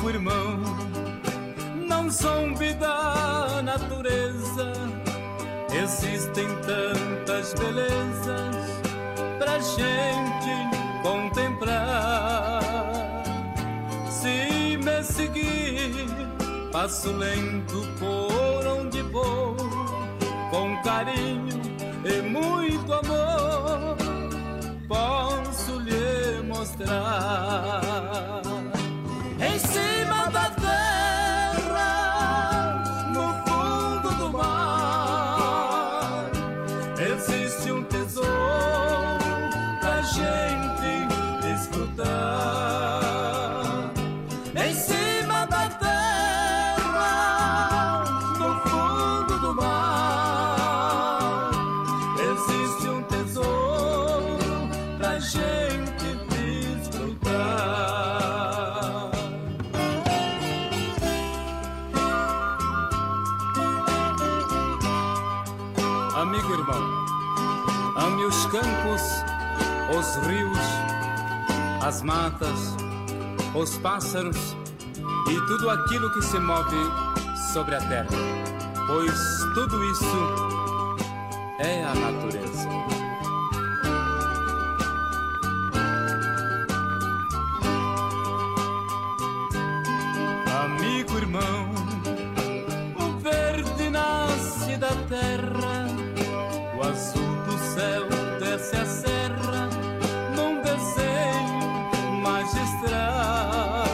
amigo, irmão, não zombe da natureza. Existem tantas belezas pra gente contemplar. Se me seguir, passo lento por onde vou, com carinho e muito amor, posso lhe mostrar. Em cima da terra, no fundo do mar, existe um tesouro pra gente desfrutar. Em cima da terra, no fundo do mar, existe um tesouro pra gente desfrutar. Amigo, irmão, ame os campos, os rios, as matas, os pássaros e tudo aquilo que se move sobre a terra, pois tudo isso é a natureza. Amigo, irmão, o verde nasce da terra, o azul do céu desce a serra num desenho magistral.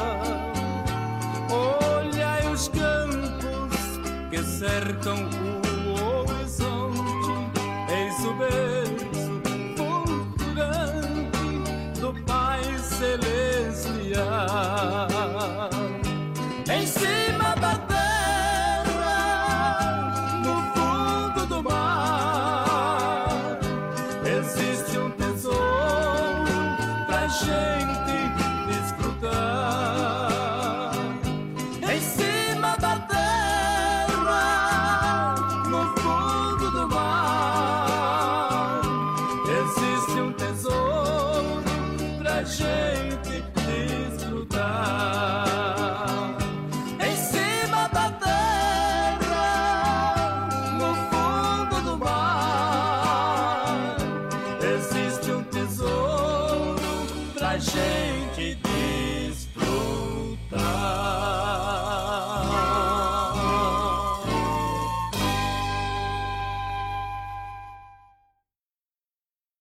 Olhai os campos que cercam o horizonte, eis o berço fulgurante do Pai Celestial. Em cima